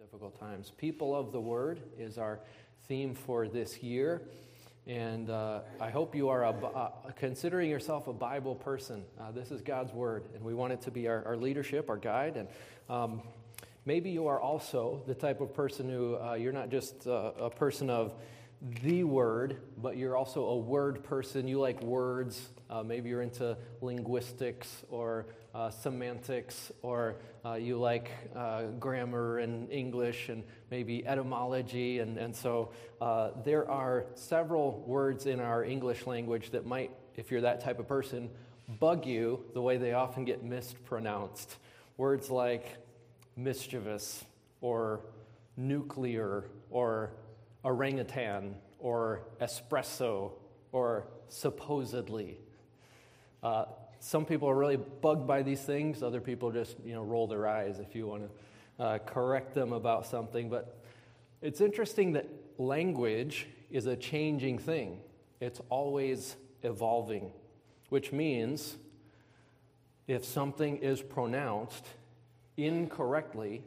difficult times. People of the Word is our theme for this year, and I hope you are considering yourself a Bible person. This is God's Word, and we want it to be our leadership, our guide, and maybe you are also the type of person who you're not just a person of the Word, but you're also a word person. You like words. Maybe you're into linguistics or semantics, or you like grammar and English and maybe etymology. And so there are several words in our English language that might, if you're that type of person, bug you the way they often get mispronounced. Words like mischievous or nuclear or orangutan or espresso or supposedly. Some people are really bugged by these things. Other people just, roll their eyes if you want to correct them about something. But it's interesting that language is a changing thing. It's always evolving, which means if something is pronounced incorrectly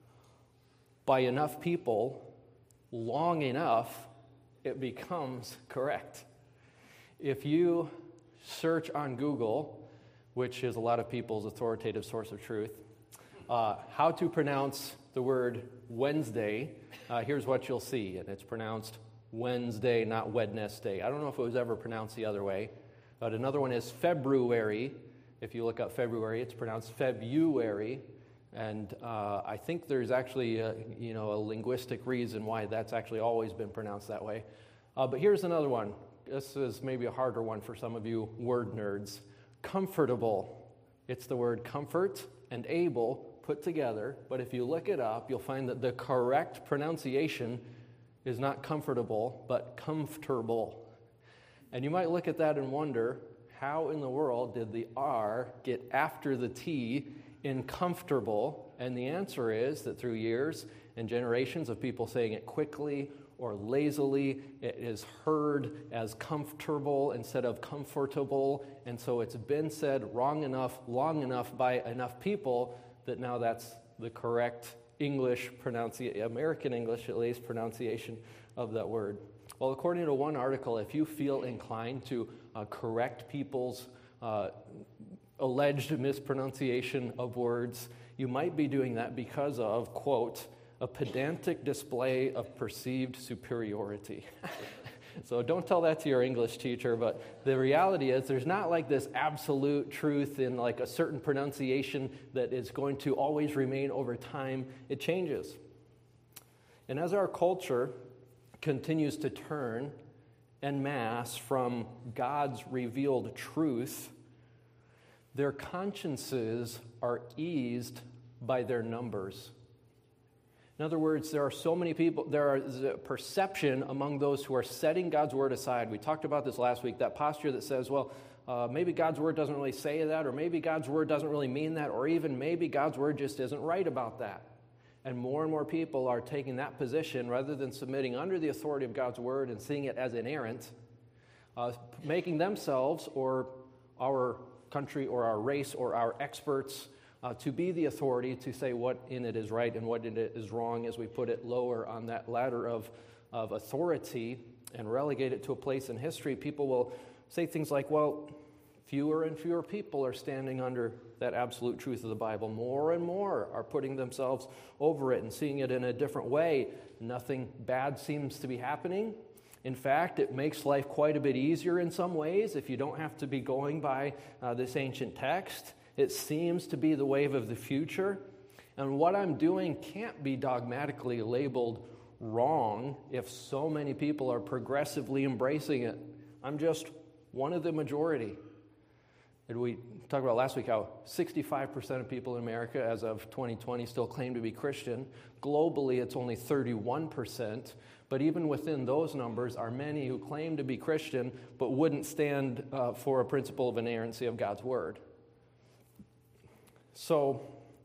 by enough people long enough, it becomes correct. If you search on Google, which is a lot of people's authoritative source of truth, how to pronounce the word Wednesday, here's what you'll see. And it's pronounced Wednesday, not Wednesday. I don't know if it was ever pronounced the other way. But another one is February. If you look up February, it's pronounced February. And I think there's actually a linguistic reason why that's actually always been pronounced that way. But here's another one. This is maybe a harder one for some of you word nerds. Comfortable. It's the word comfort and able put together. But if you look it up, you'll find that the correct pronunciation is not comfortable, but comfortable. And you might look at that and wonder, how in the world did the R get after the T in comfortable? And the answer is that through years and generations of people saying it quickly or lazily, it is heard as comfortable instead of comfortable, and so it's been said wrong enough, long enough by enough people that now that's the correct English pronunciation, American English at least, pronunciation of that word. Well, according to one article, if you feel inclined to correct people's alleged mispronunciation of words, you might be doing that because of, quote, a pedantic display of perceived superiority. So don't tell that to your English teacher, but the reality is there's not like this absolute truth in like a certain pronunciation that is going to always remain over time. It changes. And as our culture continues to turn en masse from God's revealed truth, their consciences are eased by their numbers. In other words, there are so many people, there is a perception among those who are setting God's word aside. We talked about this last week, that posture that says, well, maybe God's word doesn't really say that, or maybe God's word doesn't really mean that, or even maybe God's word just isn't right about that. And more people are taking that position rather than submitting under the authority of God's word and seeing it as inerrant, making themselves or our country or our race or our experts to be the authority to say what in it is right and what in it is wrong, as we put it lower on that ladder of authority and relegate it to a place in history. People will say things like, well, fewer and fewer people are standing under that absolute truth of the Bible. More and more are putting themselves over it and seeing it in a different way. Nothing bad seems to be happening. In fact, it makes life quite a bit easier in some ways if you don't have to be going by this ancient text. It seems to be the wave of the future. And what I'm doing can't be dogmatically labeled wrong if so many people are progressively embracing it. I'm just one of the majority. And we talked about last week how 65% of people in America as of 2020 still claim to be Christian. Globally, it's only 31%. But even within those numbers are many who claim to be Christian but wouldn't stand for a principle of inerrancy of God's word. So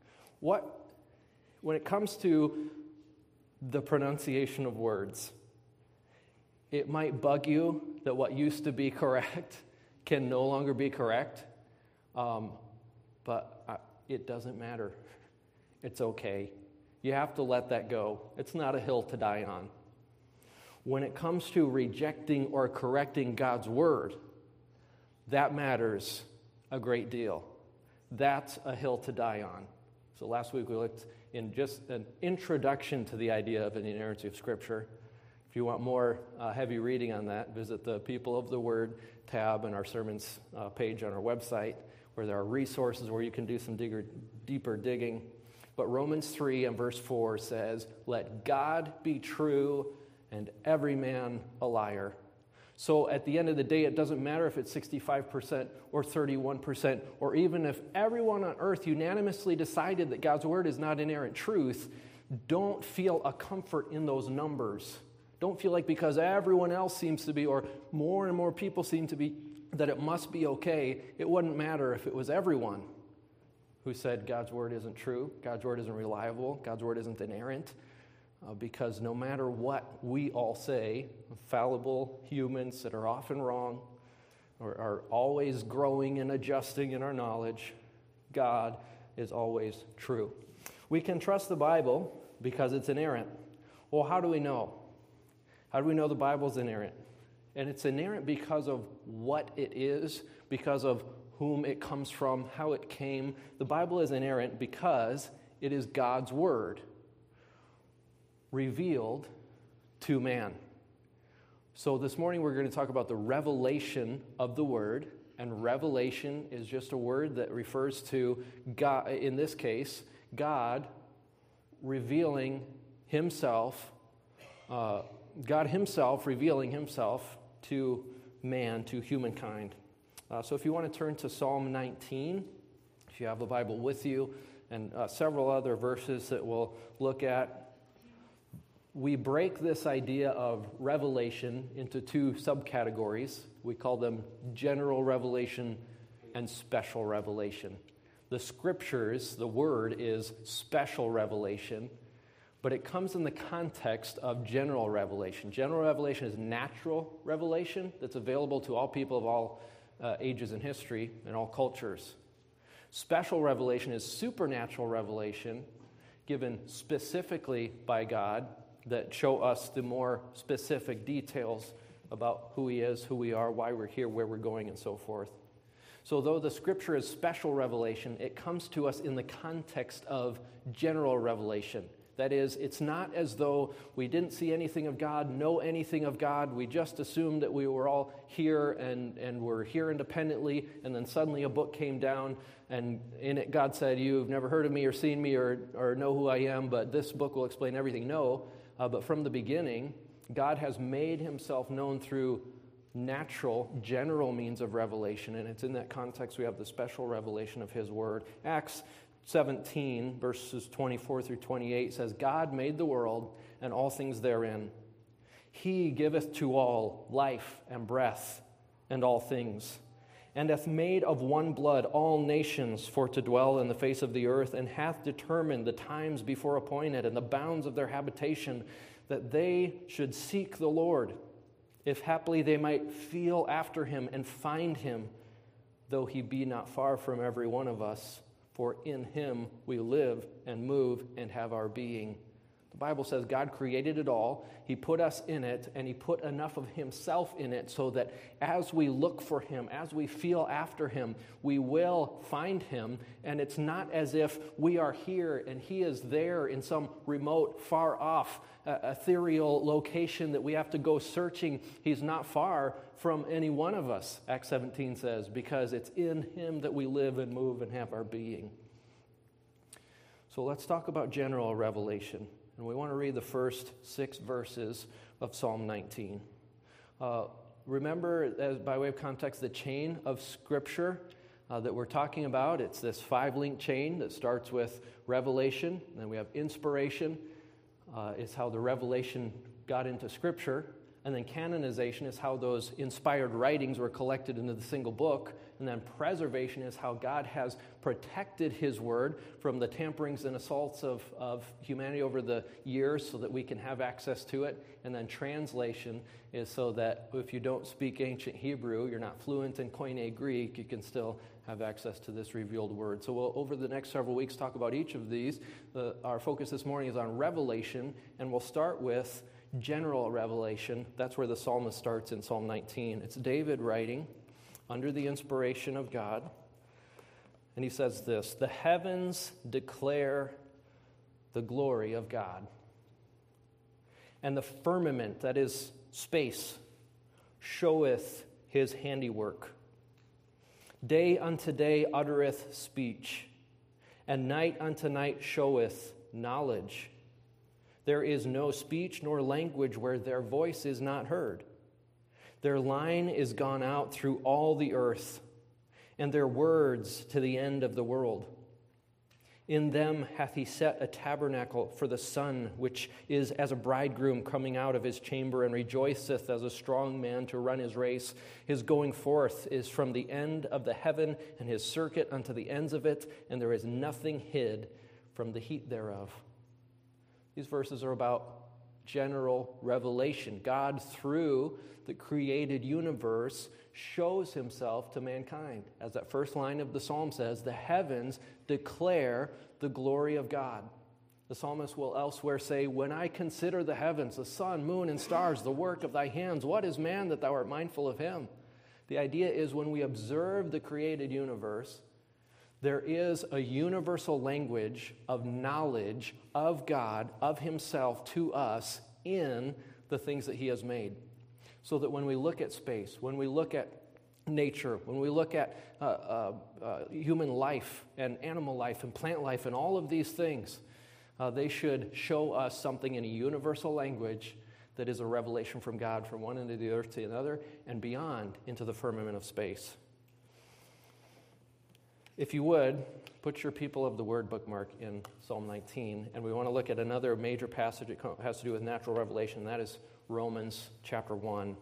when it comes to the pronunciation of words, it might bug you that what used to be correct can no longer be correct, but it doesn't matter. It's okay. You have to let that go. It's not a hill to die on. When it comes to rejecting or correcting God's word, that matters a great deal. That's a hill to die on. So last week we looked in just an introduction to the idea of an inerrancy of Scripture. If you want more heavy reading on that, visit the People of the Word tab in our sermons page on our website, where there are resources where you can do some deeper digging. But Romans 3 and verse 4 says, "Let God be true and every man a liar." So at the end of the day, it doesn't matter if it's 65% or 31%, or even if everyone on earth unanimously decided that God's word is not inerrant truth. Don't feel a comfort in those numbers. Don't feel like because everyone else seems to be, or more and more people seem to be, that it must be okay. It wouldn't matter if it was everyone who said God's word isn't true, God's word isn't reliable, God's word isn't inerrant. Because no matter what we all say, fallible humans that are often wrong or are always growing and adjusting in our knowledge, God is always true. We can trust the Bible because it's inerrant. Well, how do we know? How do we know the Bible's inerrant? And it's inerrant because of what it is, because of whom it comes from, how it came. The Bible is inerrant because it is God's word revealed to man. So this morning we're going to talk about the revelation of the word, and revelation is just a word that refers to God, in this case, God revealing himself, God himself revealing himself to man, to humankind. So if you want to turn to Psalm 19, if you have a Bible with you, and several other verses that we'll look at. We break this idea of revelation into two subcategories. We call them general revelation and special revelation. The scriptures, the word, is special revelation, but it comes in the context of general revelation. General revelation is natural revelation that's available to all people of all ages in history and all cultures. Special revelation is supernatural revelation given specifically by God that show us the more specific details about who he is, who we are, why we're here, where we're going, and so forth. So though the scripture is special revelation, it comes to us in the context of general revelation. That is, it's not as though we didn't see anything of God, know anything of God. We just assumed that we were all here and were here independently, and then suddenly a book came down, and in it God said, "You've never heard of me or seen me or know who I am, but this book will explain everything." No. But from the beginning, God has made himself known through natural, general means of revelation, and it's in that context we have the special revelation of his word. Acts 17, verses 24 through 28 says, "God made the world and all things therein. He giveth to all life and breath and all things, and hath made of one blood all nations for to dwell in the face of the earth, and hath determined the times before appointed and the bounds of their habitation, that they should seek the Lord, if haply they might feel after him and find him, though he be not far from every one of us. For in him we live and move and have our being." The Bible says God created it all. He put us in it, and he put enough of himself in it so that as we look for him, as we feel after him, we will find him. And it's not as if we are here and he is there in some remote, far off, ethereal location that we have to go searching. He's not far from any one of us, Acts 17 says, because it's in him that we live and move and have our being. So let's talk about general revelation. And we want to read the first 6 verses of Psalm 19. Remember, as by way of context, the chain of Scripture that we're talking about. It's this 5-link chain that starts with revelation, then we have inspiration. It's how the revelation got into Scripture. And then canonization is how those inspired writings were collected into the single book. And then preservation is how God has protected his word from the tamperings and assaults of humanity over the years so that we can have access to it. And then translation is so that if you don't speak ancient Hebrew, you're not fluent in Koine Greek, you can still have access to this revealed word. So we'll, over the next several weeks, talk about each of these. Our focus this morning is on Revelation, and we'll start with general revelation. That's where the psalmist starts in Psalm 19. It's David writing under the inspiration of God. And he says this, "The heavens declare the glory of God, and the firmament," that is space, "showeth his handiwork. Day unto day uttereth speech, and night unto night showeth knowledge. There is no speech nor language where their voice is not heard. Their line is gone out through all the earth, and their words to the end of the world. In them hath he set a tabernacle for the sun, which is as a bridegroom coming out of his chamber, and rejoiceth as a strong man to run his race. His going forth is from the end of the heaven, and his circuit unto the ends of it, and there is nothing hid from the heat thereof." These verses are about general revelation. God, through the created universe, shows himself to mankind. As that first line of the psalm says, the heavens declare the glory of God. The psalmist will elsewhere say, "When I consider the heavens, the sun, moon, and stars, the work of thy hands, what is man that thou art mindful of him?" The idea is when we observe the created universe, there is a universal language of knowledge of God, of himself to us in the things that he has made. So that when we look at space, when we look at nature, when we look at human life and animal life and plant life and all of these things, they should show us something in a universal language that is a revelation from God from one end of the earth to another and beyond into the firmament of space. If you would, put your People of the Word bookmark in Psalm 19, and we want to look at another major passage that has to do with natural revelation, and that is Romans chapter 1.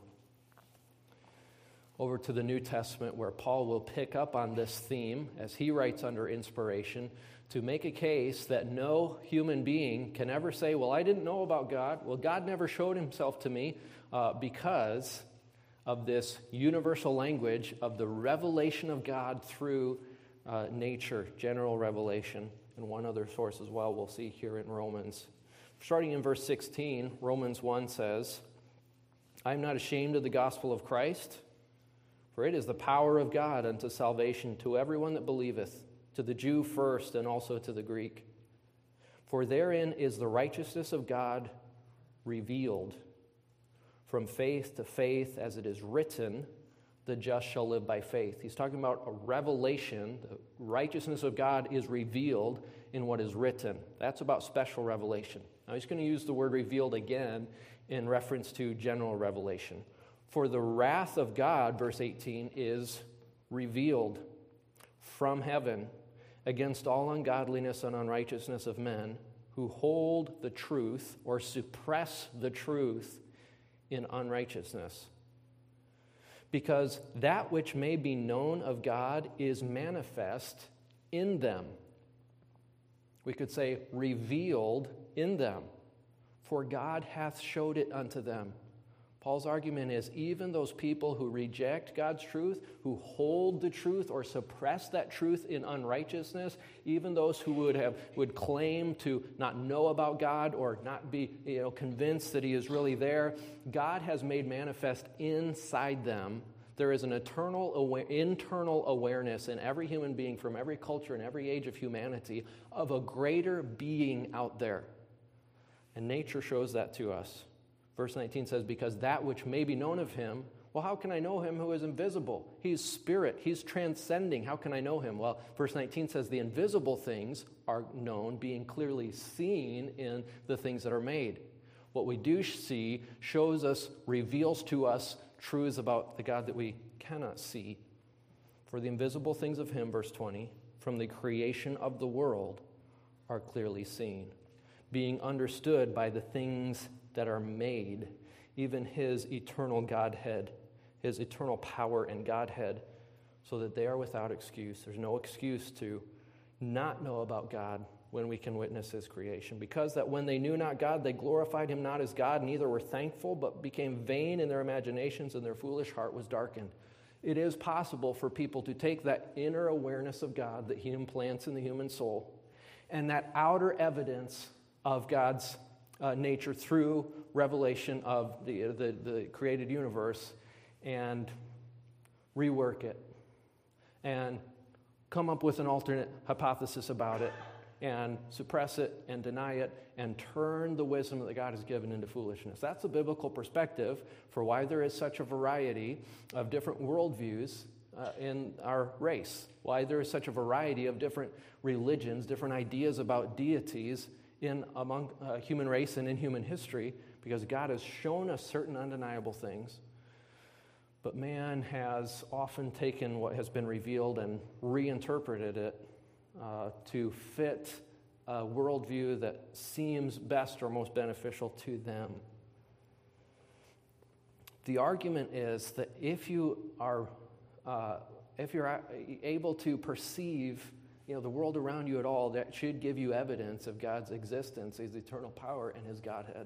Over to the New Testament, where Paul will pick up on this theme as he writes under inspiration to make a case that no human being can ever say, "Well, I didn't know about God. Well, God never showed himself to me," because of this universal language of the revelation of God through nature, general revelation, and one other source as well we'll see here in Romans. Starting in verse 16, Romans 1 says, "I am not ashamed of the gospel of Christ, for it is the power of God unto salvation to everyone that believeth, to the Jew first and also to the Greek. For therein is the righteousness of God revealed, from faith to faith, as it is written, the just shall live by faith." He's talking about a revelation. The righteousness of God is revealed in what is written. That's about special revelation. Now he's going to use the word revealed again in reference to general revelation. "For the wrath of God," verse 18, "is revealed from heaven against all ungodliness and unrighteousness of men who hold the truth or suppress the truth in unrighteousness. Because that which may be known of God is manifest in them." We could say revealed in them. "For God hath showed it unto them." Paul's argument is even those people who reject God's truth, who hold the truth or suppress that truth in unrighteousness, even those who would claim to not know about God or not be convinced that he is really there, God has made manifest inside them. There is an internal awareness in every human being from every culture and every age of humanity of a greater being out there. And nature shows that to us. Verse 19 says, "Because that which may be known of him," well, how can I know him who is invisible? He's spirit. He's transcending. How can I know him? Well, verse 19 says the invisible things are known, being clearly seen in the things that are made. What we do see shows us, reveals to us truths about the God that we cannot see. "For the invisible things of him," verse 20, "from the creation of the world are clearly seen, being understood by the things that are made, even his eternal Godhead, his eternal power and Godhead, so that they are without excuse. There's no excuse to not know about God when we can witness his creation. Because that when they knew not God, they glorified him not as God, neither were thankful, but became vain in their imaginations, and their foolish heart was darkened. It is possible for people to take that inner awareness of God that he implants in the human soul and that outer evidence of God's nature through revelation of the created universe and rework it and come up with an alternate hypothesis about it and suppress it and deny it and turn the wisdom that God has given into foolishness. That's a biblical perspective for why there is such a variety of different worldviews in our race, why there is such a variety of different religions, different ideas about deities among human race and in human history, because God has shown us certain undeniable things. But man has often taken what has been revealed and reinterpreted it to fit a worldview that seems best or most beneficial to them. The argument is that if you're able to perceive, the world around you at all, that should give you evidence of God's existence, his eternal power, and his Godhead.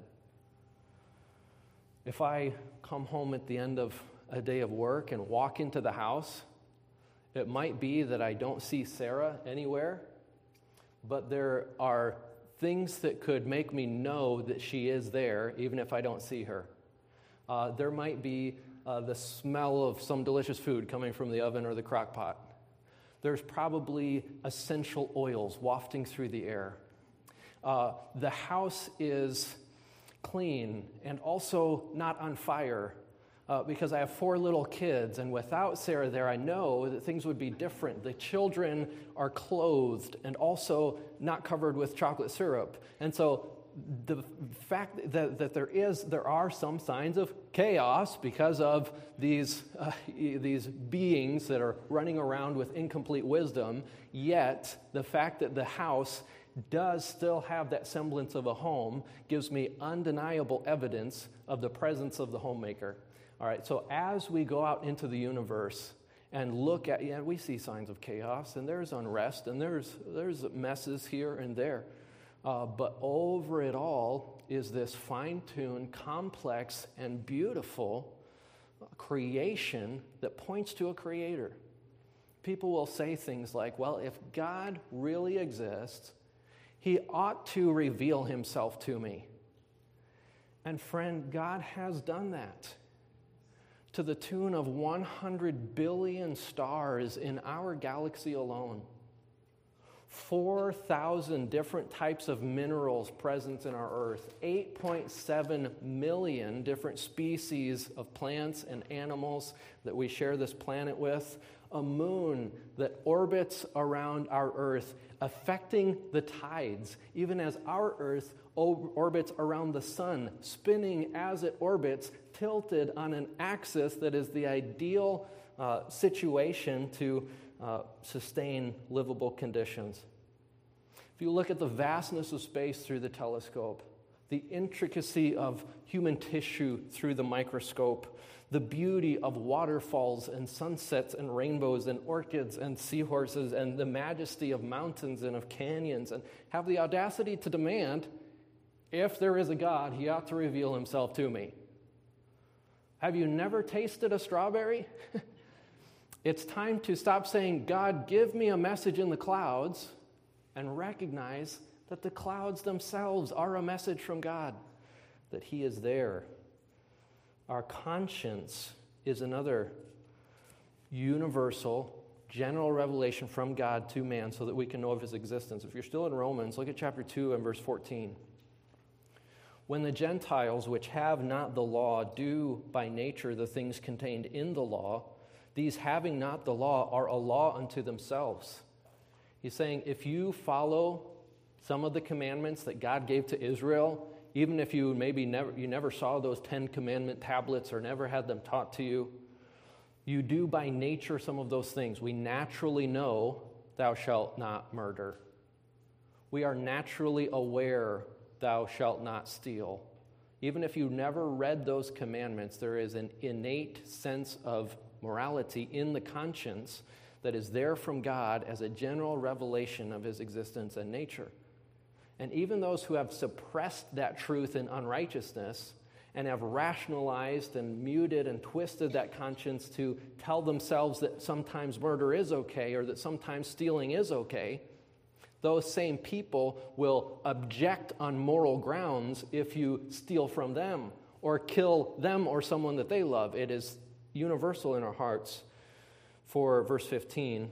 If I come home at the end of a day of work and walk into the house, it might be that I don't see Sarah anywhere, but there are things that could make me know that she is there, even if I don't see her. There might be the smell of some delicious food coming from the oven or the crock pot. There's probably essential oils wafting through the air. The house is clean and also not on fire. Because I have 4 little kids, and without Sarah there, I know that things would be different. The children are clothed and also not covered with chocolate syrup. And so the fact that there are some signs of chaos because of these beings that are running around with incomplete wisdom, yet the fact that the house does still have that semblance of a home gives me undeniable evidence of the presence of the homemaker. All right, so as we go out into the universe and look at, we see signs of chaos, and there's unrest, and there's messes here and there. But over it all is this fine-tuned, complex, and beautiful creation that points to a creator. People will say things like, well, if God really exists, he ought to reveal himself to me. And friend, God has done that. To the tune of 100 billion stars in our galaxy alone. 4,000 different types of minerals present in our Earth. 8.7 million different species of plants and animals that we share this planet with. A moon that orbits around our Earth, affecting the tides, even as our Earth orbits around the sun, spinning as it orbits, tilted on an axis that is the ideal situation to sustain livable conditions. If you look at the vastness of space through the telescope, the intricacy of human tissue through the microscope, the beauty of waterfalls and sunsets and rainbows and orchids and seahorses and the majesty of mountains and of canyons, and have the audacity to demand, if there is a God, he ought to reveal himself to me. Have you never tasted a strawberry? It's time to stop saying, God, give me a message in the clouds, and recognize that the clouds themselves are a message from God, that he is there. Our conscience is another universal, general revelation from God to man so that we can know of his existence. If you're still in Romans, look at chapter 2 and verse 14. When the Gentiles, which have not the law, do by nature the things contained in the law, these having not the law are a law unto themselves. He's saying if you follow some of the commandments that God gave to Israel, even if you never saw those 10 commandment tablets or never had them taught to you, you do by nature some of those things. We naturally know thou shalt not murder. We are naturally aware thou shalt not steal. Even if you never read those commandments, there is an innate sense of morality in the conscience that is there from God as a general revelation of his existence and nature. And even those who have suppressed that truth in unrighteousness and have rationalized and muted and twisted that conscience to tell themselves that sometimes murder is okay or that sometimes stealing is okay, those same people will object on moral grounds if you steal from them or kill them or someone that they love. It is universal in our hearts. For verse 15,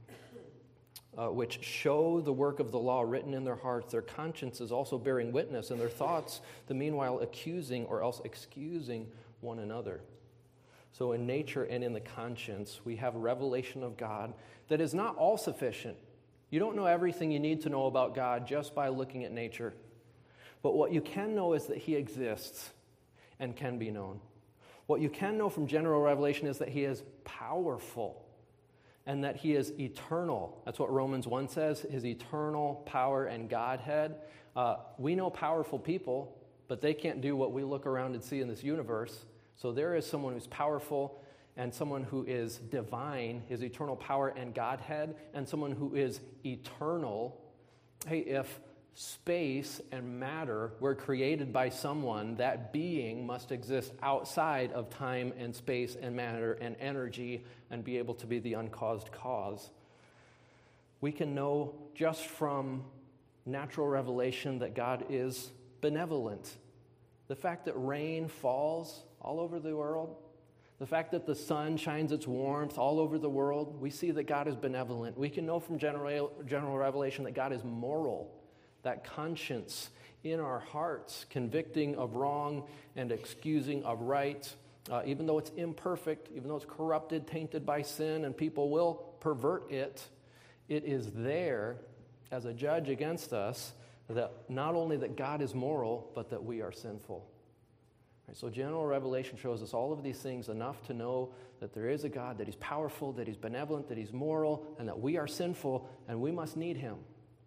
which show the work of the law written in their hearts, their consciences also bearing witness, and their thoughts, the meanwhile accusing or else excusing one another. So in nature and in the conscience, we have a revelation of God that is not all sufficient. You don't know everything you need to know about God just by looking at nature. But what you can know is that he exists and can be known. What you can know from general revelation is that he is powerful and that he is eternal. That's what Romans 1 says, his eternal power and Godhead. We know powerful people, but they can't do what we look around and see in this universe. So there is someone who's powerful and someone who is divine, his eternal power and Godhead, and someone who is eternal. Hey, if space and matter were created by someone, that being must exist outside of time and space and matter and energy and be able to be the uncaused cause. We can know just from natural revelation that God is benevolent. The fact that rain falls all over the world, the fact that the sun shines its warmth all over the world, we see that God is benevolent. We can know from general revelation that God is moral. That conscience in our hearts, convicting of wrong and excusing of right, even though it's imperfect, even though it's corrupted, tainted by sin, and people will pervert it, it is there as a judge against us that not only that God is moral, but that we are sinful. Right, so general revelation shows us all of these things enough to know that there is a God, that he's powerful, that he's benevolent, that he's moral, and that we are sinful, and we must need him.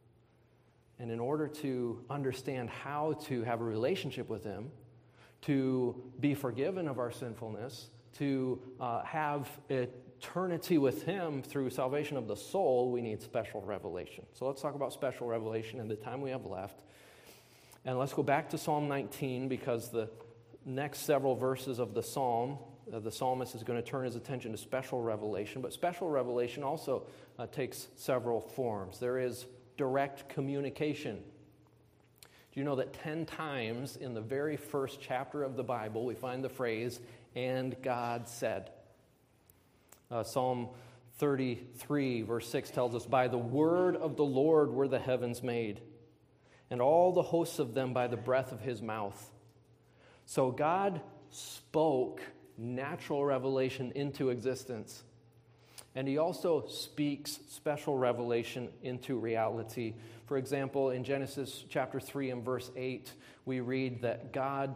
And in order to understand how to have a relationship with him, to be forgiven of our sinfulness, to have eternity with him through salvation of the soul, we need special revelation. So let's talk about special revelation in the time we have left. And let's go back to Psalm 19, because the next several verses of the psalm, the psalmist is going to turn his attention to special revelation. But special revelation also takes several forms. There is direct communication. Do you know that 10 times in the very first chapter of the Bible we find the phrase, "and God said"? Psalm 33, verse 6 tells us, "By the word of the Lord were the heavens made, and all the hosts of them by the breath of his mouth." So God spoke natural revelation into existence. And he also speaks special revelation into reality. For example, in Genesis chapter 3 and verse 8, we read that God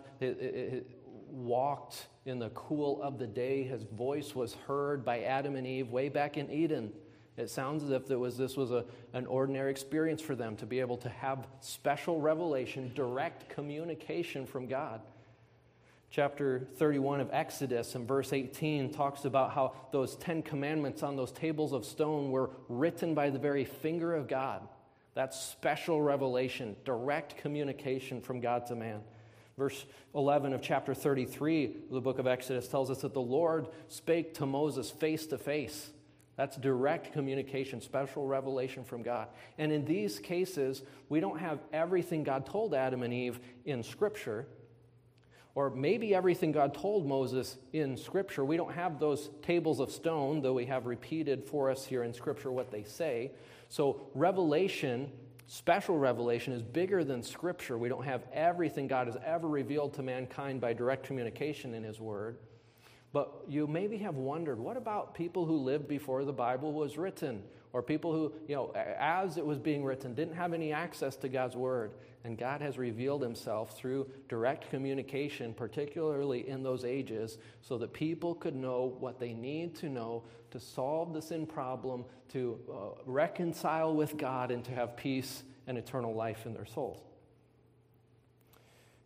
walked in the cool of the day. His voice was heard by Adam and Eve way back in Eden. It sounds as if this was an ordinary experience for them to be able to have special revelation, direct communication from God. Chapter 31 of Exodus and verse 18 talks about how those 10 commandments on those tables of stone were written by the very finger of God. That's special revelation, direct communication from God to man. Verse 11 of chapter 33 of the book of Exodus tells us that the Lord spake to Moses face to face. That's direct communication, special revelation from God. And in these cases, we don't have everything God told Adam and Eve in Scripture, or maybe everything God told Moses in Scripture. We don't have those tables of stone, though we have repeated for us here in Scripture what they say. So revelation, special revelation, is bigger than Scripture. We don't have everything God has ever revealed to mankind by direct communication in his Word. But you maybe have wondered, what about people who lived before the Bible was written? Or people who, as it was being written, didn't have any access to God's Word. And God has revealed himself through direct communication, particularly in those ages, so that people could know what they need to know to solve the sin problem, to reconcile with God, and to have peace and eternal life in their souls.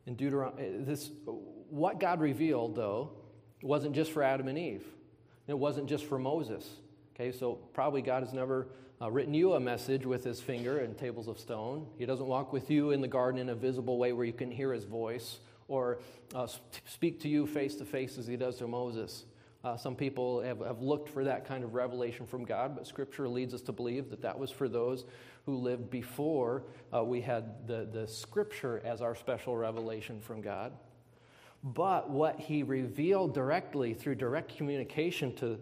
In Deuteronomy, what God revealed, though, wasn't just for Adam and Eve. It wasn't just for Moses. Okay, so probably God has never written you a message with his finger and tables of stone. He doesn't walk with you in the garden in a visible way where you can hear his voice or speak to you face to face as he does to Moses. Some people have looked for that kind of revelation from God, but Scripture leads us to believe that that was for those who lived before we had the Scripture as our special revelation from God. But what he revealed directly through direct communication to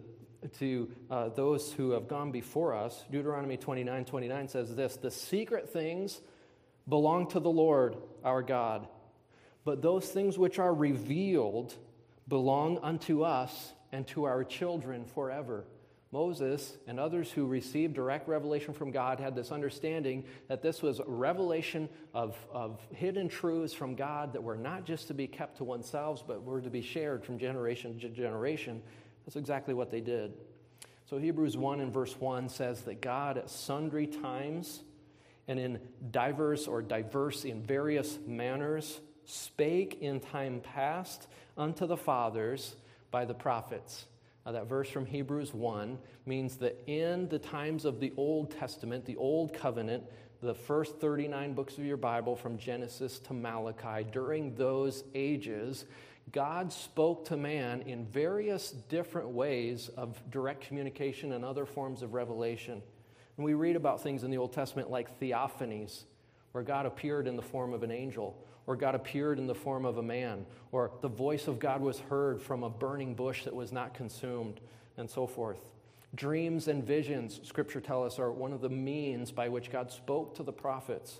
those who have gone before us, Deuteronomy 29:29 says this, "The secret things belong to the Lord our God, but those things which are revealed belong unto us and to our children forever." Moses and others who received direct revelation from God had this understanding that this was revelation of hidden truths from God that were not just to be kept to oneself, but were to be shared from generation to generation. That's exactly what they did. So Hebrews 1 and verse 1 says that God at sundry times and in diverse in various manners spake in time past unto the fathers by the prophets. Now, that verse from Hebrews 1 means that in the times of the Old Testament, the Old Covenant, the first 39 books of your Bible from Genesis to Malachi, during those ages, God spoke to man in various different ways of direct communication and other forms of revelation. And we read about things in the Old Testament like theophanies, where God appeared in the form of an angel, or God appeared in the form of a man, or the voice of God was heard from a burning bush that was not consumed, and so forth. Dreams and visions, Scripture tells us, are one of the means by which God spoke to the prophets.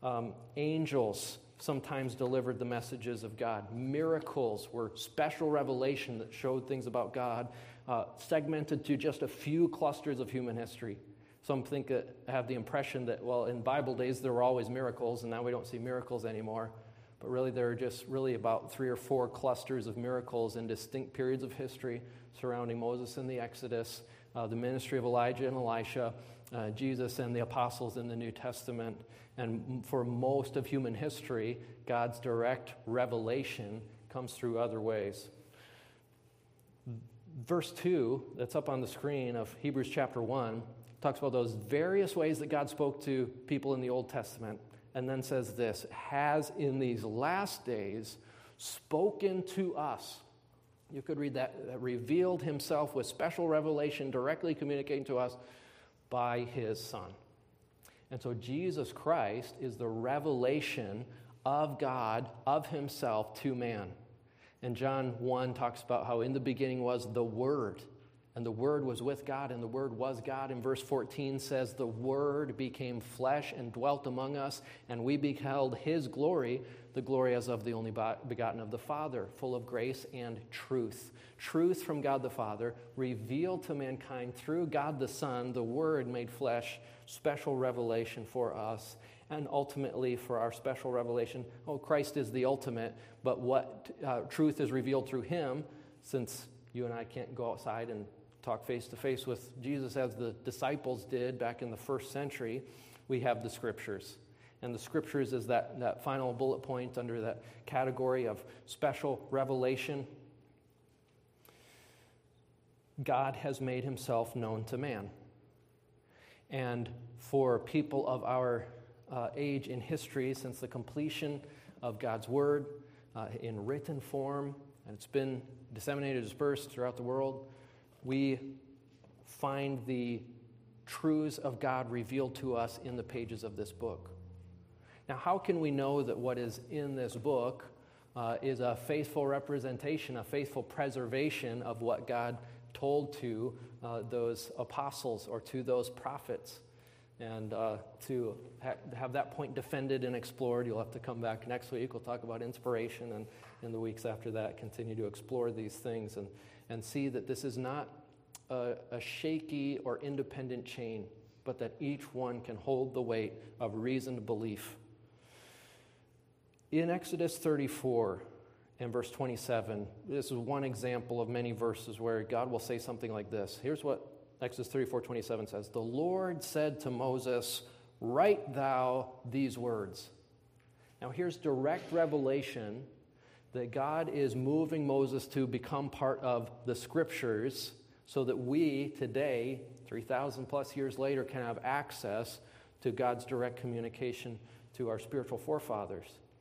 Angels sometimes delivered the messages of God. Miracles were special revelation that showed things about God, segmented to just a few clusters of human history. Some have the impression that, well, in Bible days there were always miracles, and now we don't see miracles anymore. But really, there are just really about 3 or 4 clusters of miracles in distinct periods of history surrounding Moses and the Exodus, the ministry of Elijah and Elisha, Jesus and the apostles in the New Testament. And for most of human history, God's direct revelation comes through other ways. Verse 2, that's up on the screen of Hebrews chapter 1, talks about those various ways that God spoke to people in the Old Testament, and then says this, has in these last days spoken to us. You could read that revealed himself with special revelation, directly communicating to us by his Son. And so Jesus Christ is the revelation of God, of himself to man. And John 1 talks about how in the beginning was the Word, and the Word was with God, and the Word was God. And verse 14 says, the Word became flesh and dwelt among us, and we beheld his glory, the glory as of the only begotten of the Father, full of grace and truth. Truth from God the Father, revealed to mankind through God the Son, the Word made flesh, special revelation for us, and ultimately for our special revelation. Christ is the ultimate, but what truth is revealed through him, since you and I can't go outside and talk face-to-face with Jesus as the disciples did back in the first century, we have the Scriptures. And the Scriptures is that final bullet point under that category of special revelation. God has made himself known to man. And for people of our age in history, since the completion of God's Word in written form, and it's been disseminated, dispersed throughout the world, we find the truths of God revealed to us in the pages of this book. Now, how can we know that what is in this book is a faithful representation, a faithful preservation of what God told to those apostles or to those prophets? And to have that point defended and explored, you'll have to come back next week. We'll talk about inspiration, and in the weeks after that, continue to explore these things and see that this is not a shaky or independent chain, but that each one can hold the weight of reasoned belief. In Exodus 34 and verse 27, this is one example of many verses where God will say something like this. Here's what Exodus 34:27 says, the Lord said to Moses, write thou these words. Now here's direct revelation that God is moving Moses to become part of the Scriptures so that we today, 3,000 plus years later, can have access to God's direct communication to our spiritual forefathers.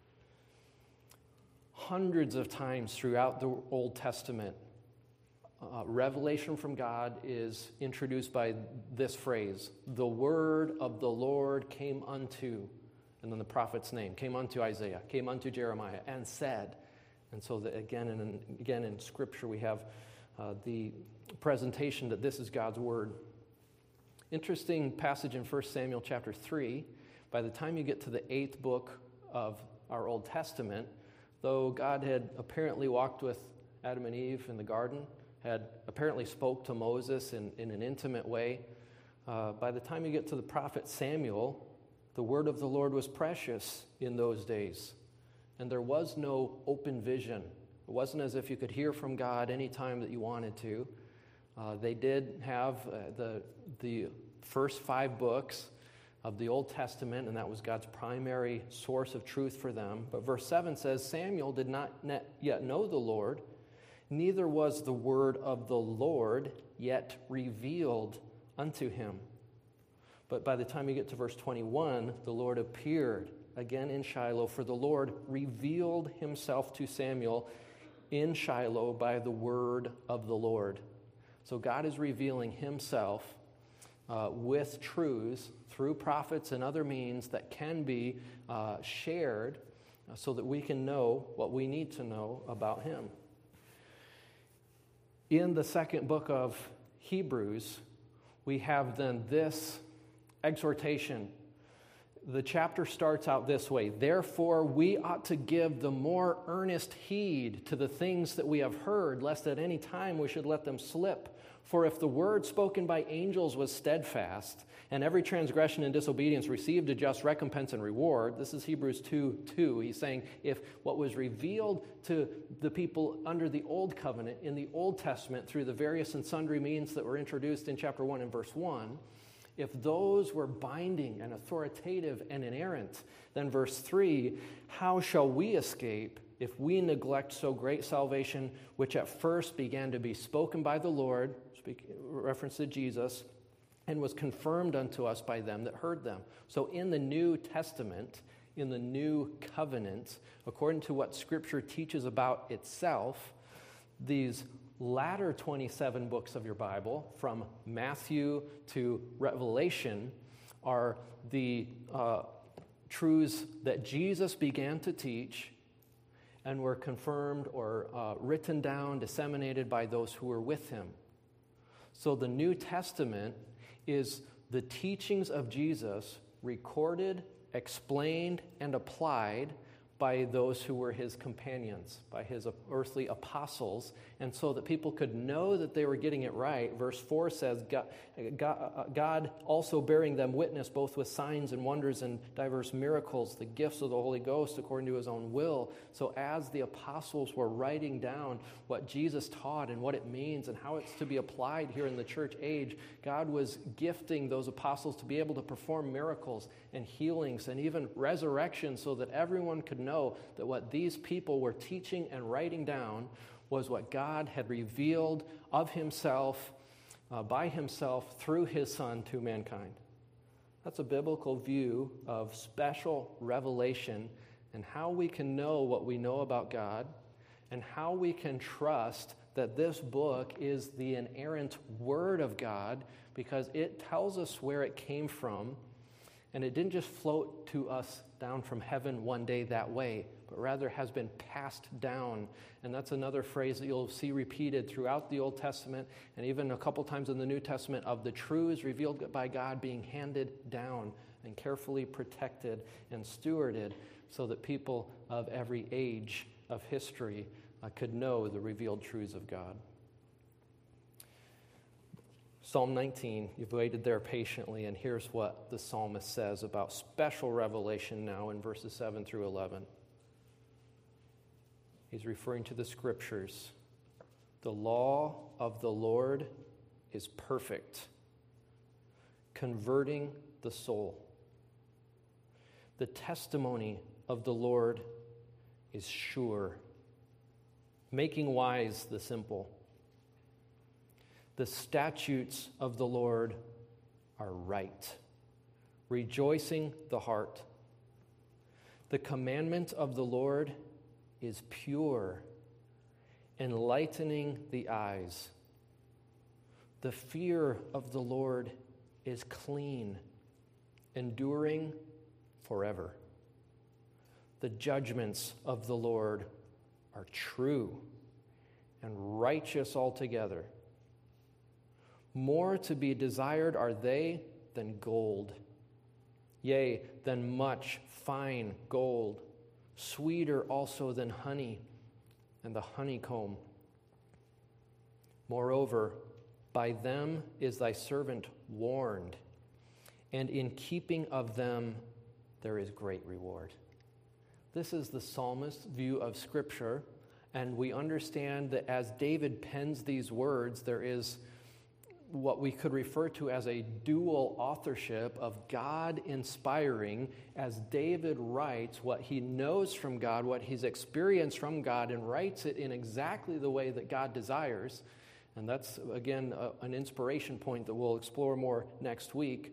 Hundreds of times throughout the Old Testament, revelation from God is introduced by this phrase, the word of the Lord came unto, and then the prophet's name, came unto Isaiah, came unto Jeremiah, and said. And so that again and again in Scripture we have the presentation that this is God's word. Interesting passage in 1 Samuel chapter 3. By the time you get to the 8th book of our Old Testament, though God had apparently walked with Adam and Eve in the garden, had apparently spoke to Moses in an intimate way, by the time you get to the prophet Samuel, the word of the Lord was precious in those days. And there was no open vision. It wasn't as if you could hear from God any time that you wanted to. They did have the first 5 books of the Old Testament, and that was God's primary source of truth for them. But verse 7 says, Samuel did not yet know the Lord, neither was the word of the Lord yet revealed unto him. But by the time you get to verse 21, the Lord appeared again in Shiloh, for the Lord revealed himself to Samuel in Shiloh by the word of the Lord. So God is revealing himself with truths through prophets and other means that can be shared so that we can know what we need to know about him. In the 2nd book of Hebrews, we have then this exhortation. The chapter starts out this way, therefore we ought to give the more earnest heed to the things that we have heard, lest at any time we should let them slip. For if the word spoken by angels was steadfast, and every transgression and disobedience received a just recompense and reward, this is Hebrews 2:2. He's saying if what was revealed to the people under the Old Covenant in the Old Testament through the various and sundry means that were introduced in chapter 1 and verse 1, if those were binding and authoritative and inerrant, then verse 3, how shall we escape if we neglect so great salvation, which at first began to be spoken by the Lord, reference to Jesus, and was confirmed unto us by them that heard them. So in the New Testament, in the New Covenant, according to what Scripture teaches about itself, these latter 27 books of your Bible, from Matthew to Revelation, are the truths that Jesus began to teach and were confirmed or written down, disseminated by those who were with him. So the New Testament is the teachings of Jesus recorded, explained, and applied by those who were his companions, by his earthly apostles, and so that people could know that they were getting it right. Verse 4 says, God also bearing them witness both with signs and wonders and diverse miracles, the gifts of the Holy Ghost according to his own will. So as the apostles were writing down what Jesus taught and what it means and how it's to be applied here in the church age, God was gifting those apostles to be able to perform miracles and healings and even resurrection so that everyone could know that what these people were teaching and writing down was what God had revealed of himself, by himself, through his Son to mankind. That's a biblical view of special revelation and how we can know what we know about God and how we can trust that this book is the inerrant Word of God because it tells us where it came from, and it didn't just float to us down from heaven one day that way, but rather has been passed down. And that's another phrase that you'll see repeated throughout the Old Testament and even a couple times in the New Testament of the truths revealed by God being handed down and carefully protected and stewarded so that people of every age of history could know the revealed truths of God. Psalm 19, you've waited there patiently, and here's what the psalmist says about special revelation now in verses 7 through 11. He's referring to the Scriptures. The law of the Lord is perfect, converting the soul. The testimony of the Lord is sure, making wise the simple. The statutes of the Lord are right, rejoicing the heart. The commandment of the Lord is pure, enlightening the eyes. The fear of the Lord is clean, enduring forever. The judgments of the Lord are true and righteous altogether. More to be desired are they than gold, yea, than much fine gold, sweeter also than honey and the honeycomb. Moreover, by them is thy servant warned, and in keeping of them there is great reward. This is the psalmist's view of Scripture, and we understand that as David pens these words, there is what we could refer to as a dual authorship of God inspiring, as David writes what he knows from God, what he's experienced from God, and writes it in exactly the way that God desires. And that's, again, an inspiration point that we'll explore more next week.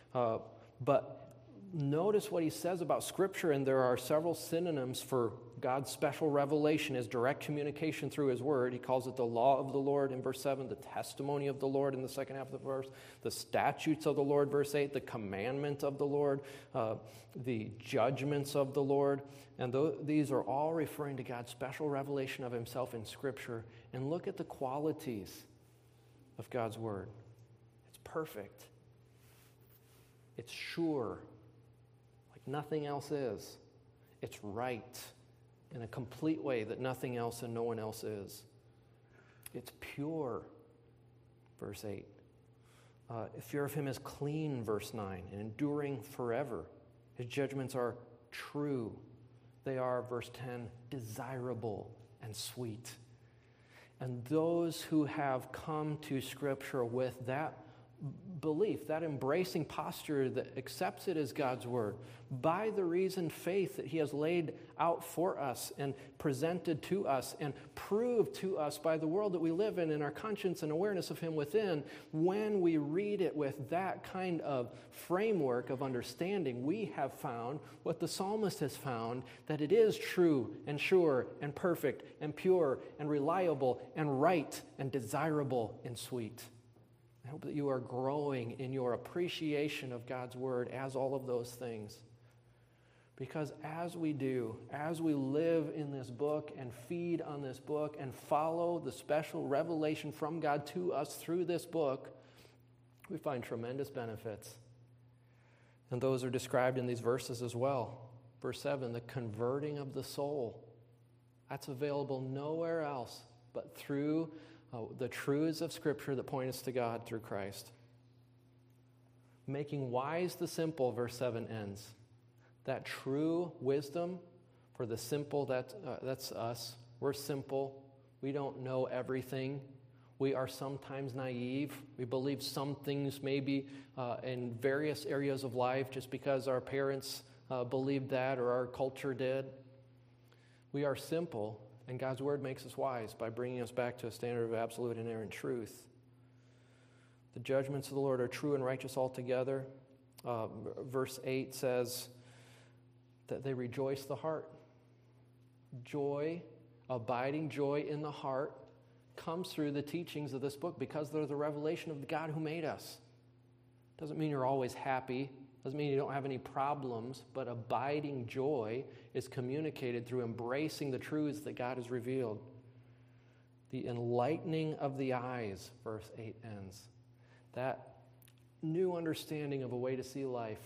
But notice what he says about Scripture, and there are several synonyms for God's special revelation, his direct communication through his word. He calls it the law of the Lord in verse 7, the testimony of the Lord in the second half of the verse, the statutes of the Lord, verse 8, the commandment of the Lord, the judgments of the Lord. And these are all referring to God's special revelation of himself in Scripture. And look at the qualities of God's word. It's perfect. It's sure, like nothing else is. It's right in a complete way that nothing else and no one else is. It's pure, verse 8. Fear of him is clean, verse 9, and enduring forever. His judgments are true. They are, verse 10, desirable and sweet. And those who have come to Scripture with that belief, that embracing posture that accepts it as God's word, by the reasoned faith that he has laid out for us and presented to us and proved to us by the world that we live in our conscience and awareness of him within, when we read it with that kind of framework of understanding, we have found what the psalmist has found, that it is true and sure and perfect and pure and reliable and right and desirable and sweet. I hope that you are growing in your appreciation of God's word as all of those things. Because as we do, as we live in this book and feed on this book and follow the special revelation from God to us through this book, we find tremendous benefits. And those are described in these verses as well. Verse 7, the converting of the soul. That's available nowhere else but through the truths of Scripture that point us to God through Christ. Making wise the simple, verse 7 ends. That true wisdom for the simple, that's us. We're simple. We don't know everything. We are sometimes naive. We believe some things maybe in various areas of life just because our parents believed that or our culture did. We are simple. And God's word makes us wise by bringing us back to a standard of absolute and inerrant truth. The judgments of the Lord are true and righteous altogether. Verse 8 says that they rejoice the heart. Joy, abiding joy in the heart, comes through the teachings of this book because they're the revelation of the God who made us. Doesn't mean you're always happy. Doesn't mean you don't have any problems, but abiding joy is communicated through embracing the truths that God has revealed. The enlightening of the eyes, verse 8 ends. That new understanding of a way to see life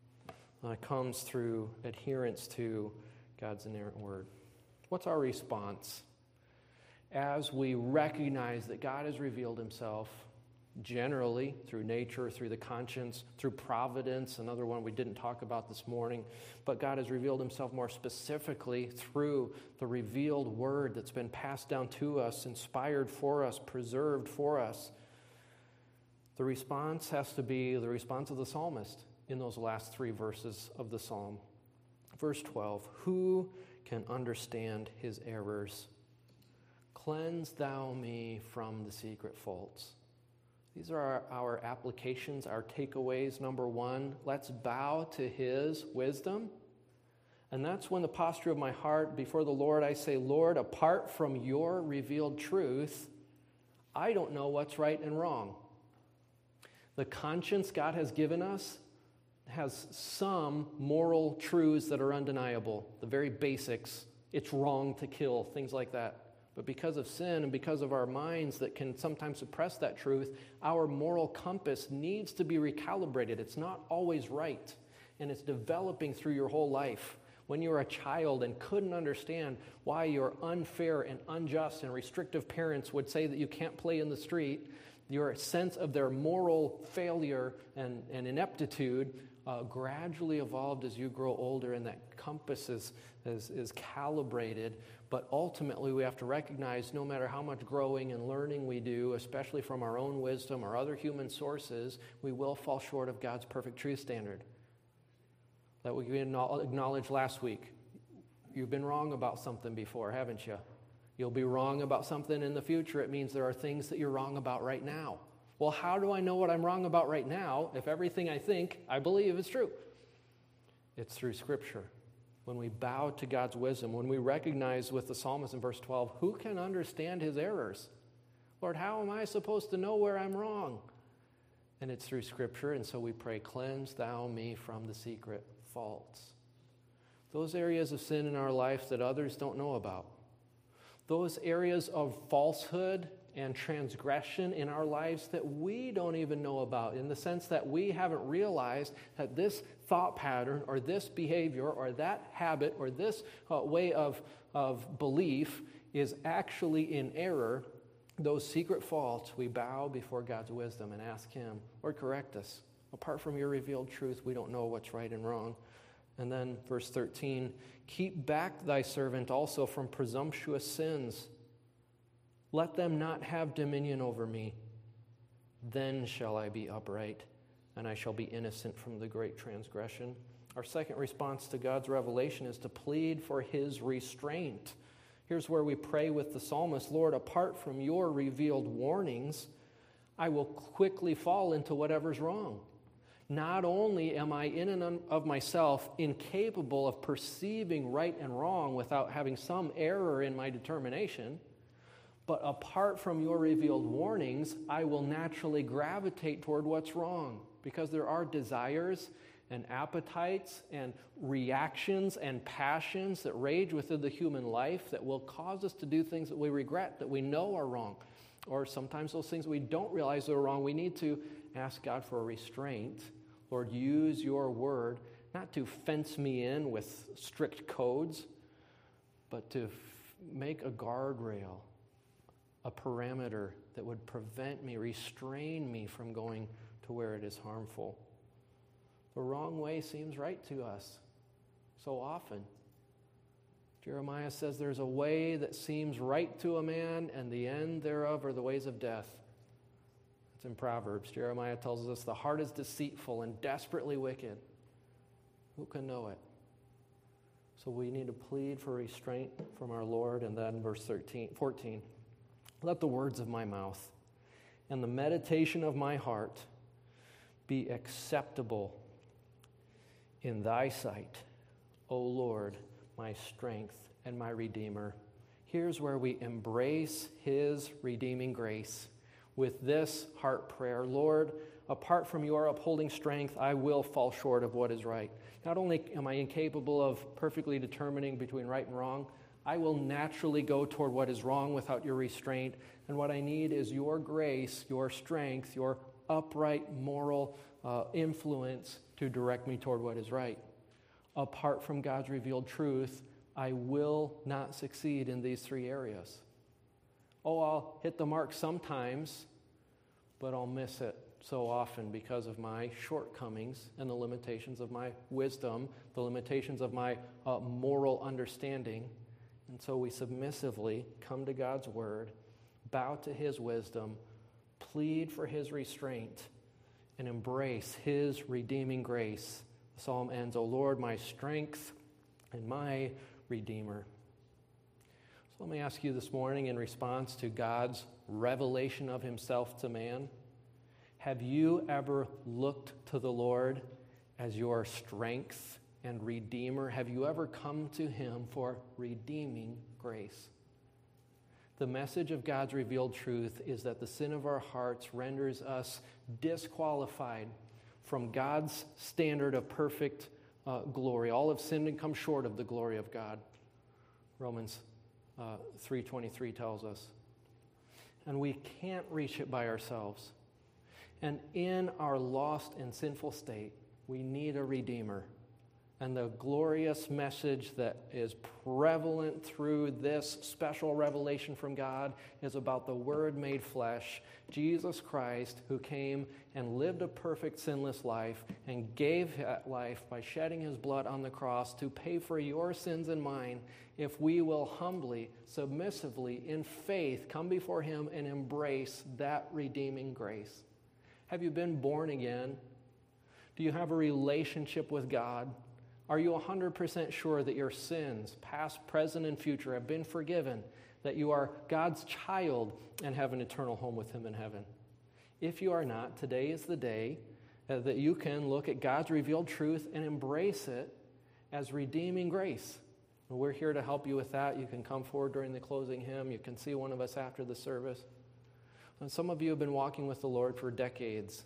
comes through adherence to God's inerrant word. What's our response? As we recognize that God has revealed himself generally through nature, through the conscience, through providence, another one we didn't talk about this morning, but God has revealed himself more specifically through the revealed word that's been passed down to us, inspired for us, preserved for us. The response has to be the response of the psalmist in those last three verses of the psalm. Verse 12, who can understand his errors? Cleanse thou me from the secret faults. These are our applications, our takeaways. Number one, let's bow to his wisdom. And that's when the posture of my heart before the Lord, I say, Lord, apart from your revealed truth, I don't know what's right and wrong. The conscience God has given us has some moral truths that are undeniable, the very basics. It's wrong to kill, things like that. But because of sin and because of our minds that can sometimes suppress that truth, our moral compass needs to be recalibrated. It's not always right, and it's developing through your whole life. When you were a child and couldn't understand why your unfair and unjust and restrictive parents would say that you can't play in the street, your sense of their moral failure and ineptitude gradually evolved as you grow older, and that compass is calibrated. But ultimately, we have to recognize no matter how much growing and learning we do, especially from our own wisdom or other human sources, we will fall short of God's perfect truth standard. That we acknowledged last week. You've been wrong about something before, haven't you? You'll be wrong about something in the future. It means there are things that you're wrong about right now. Well, how do I know what I'm wrong about right now if everything I think, I believe is true? It's through Scripture. When we bow to God's wisdom, when we recognize with the psalmist in verse 12, who can understand his errors? Lord, how am I supposed to know where I'm wrong? And it's through Scripture, and so we pray, cleanse thou me from the secret faults. Those areas of sin in our life that others don't know about. Those areas of falsehood and transgression in our lives that we don't even know about, in the sense that we haven't realized that this thought pattern or this behavior or that habit or this way of belief is actually in error. Those secret faults, we bow before God's wisdom and ask him, Lord, correct us. Apart from your revealed truth, we don't know what's right and wrong. And then verse 13, keep back thy servant also from presumptuous sins. Let them not have dominion over me. Then shall I be upright, and I shall be innocent from the great transgression. Our second response to God's revelation is to plead for his restraint. Here's where we pray with the psalmist, Lord, apart from your revealed warnings, I will quickly fall into whatever's wrong. Not only am I in and of myself incapable of perceiving right and wrong without having some error in my determination, but apart from your revealed warnings, I will naturally gravitate toward what's wrong, because there are desires and appetites and reactions and passions that rage within the human life that will cause us to do things that we regret, that we know are wrong. Or sometimes those things we don't realize are wrong. We need to ask God for a restraint. Lord, use your word not to fence me in with strict codes, but to make a guardrail, a parameter that would prevent me, restrain me from going to where it is harmful. The wrong way seems right to us so often. Jeremiah says there's a way that seems right to a man, and the end thereof are the ways of death. It's in Proverbs. Jeremiah tells us the heart is deceitful and desperately wicked. Who can know it? So we need to plead for restraint from our Lord. And then verse 14, let the words of my mouth and the meditation of my heart be acceptable in thy sight, O Lord, my strength and my Redeemer. Here's where we embrace his redeeming grace with this heart prayer. Lord, apart from your upholding strength, I will fall short of what is right. Not only am I incapable of perfectly determining between right and wrong, I will naturally go toward what is wrong without your restraint. And what I need is your grace, your strength, your upright moral influence to direct me toward what is right. Apart from God's revealed truth, I will not succeed in these three areas. Oh, I'll hit the mark sometimes, but I'll miss it so often because of my shortcomings and the limitations of my wisdom, the limitations of my moral understanding. And so we submissively come to God's word, bow to his wisdom, plead for his restraint, and embrace his redeeming grace. The psalm ends, O Lord, my strength and my Redeemer. So let me ask you this morning, in response to God's revelation of himself to man, have you ever looked to the Lord as your strength and Redeemer? Have you ever come to him for redeeming grace? The message of God's revealed truth is that the sin of our hearts renders us disqualified from God's standard of perfect glory. All have sinned and come short of the glory of God. Romans 3:23 tells us. And we can't reach it by ourselves. And in our lost and sinful state, we need a Redeemer. And the glorious message that is prevalent through this special revelation from God is about the Word made flesh, Jesus Christ, who came and lived a perfect, sinless life and gave that life by shedding his blood on the cross to pay for your sins and mine if we will humbly, submissively, in faith, come before him and embrace that redeeming grace. Have you been born again? Do you have a relationship with God? Are you 100% sure that your sins, past, present, and future, have been forgiven, that you are God's child and have an eternal home with him in heaven? If you are not, today is the day that you can look at God's revealed truth and embrace it as redeeming grace. And we're here to help you with that. You can come forward during the closing hymn. You can see one of us after the service. And some of you have been walking with the Lord for decades,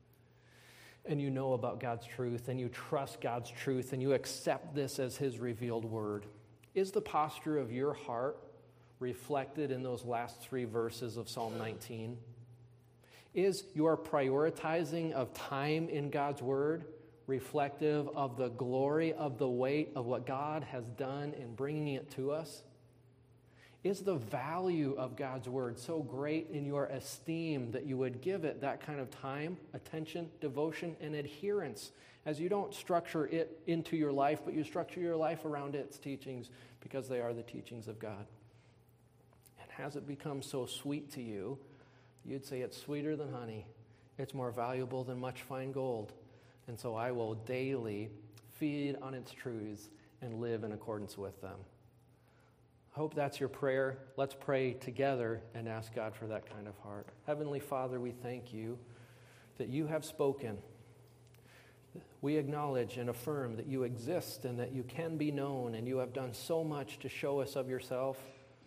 and you know about God's truth, and you trust God's truth, and you accept this as his revealed word. Is the posture of your heart reflected in those last 3 verses of Psalm 19? Is your prioritizing of time in God's word reflective of the glory of the weight of what God has done in bringing it to us? Is the value of God's word so great in your esteem that you would give it that kind of time, attention, devotion, and adherence, as you don't structure it into your life, but you structure your life around its teachings because they are the teachings of God? And has it become so sweet to you, you'd say it's sweeter than honey, it's more valuable than much fine gold, and so I will daily feed on its truths and live in accordance with them? I hope that's your prayer. Let's pray together and ask God for that kind of heart. Heavenly Father, we thank you that you have spoken. We acknowledge and affirm that you exist and that you can be known, and you have done so much to show us of yourself.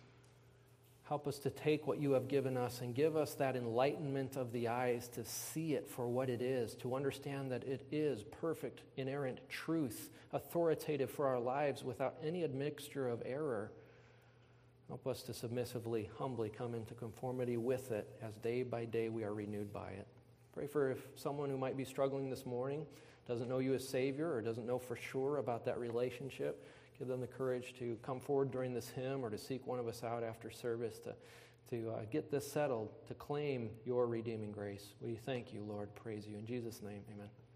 Help us to take what you have given us and give us that enlightenment of the eyes to see it for what it is, to understand that it is perfect, inerrant truth, authoritative for our lives without any admixture of error. Help us to submissively, humbly come into conformity with it as day by day we are renewed by it. Pray for if someone who might be struggling this morning doesn't know you as Savior or doesn't know for sure about that relationship. Give them the courage to come forward during this hymn or to seek one of us out after service to get this settled, to claim your redeeming grace. We thank you, Lord. Praise you. In Jesus' name, amen.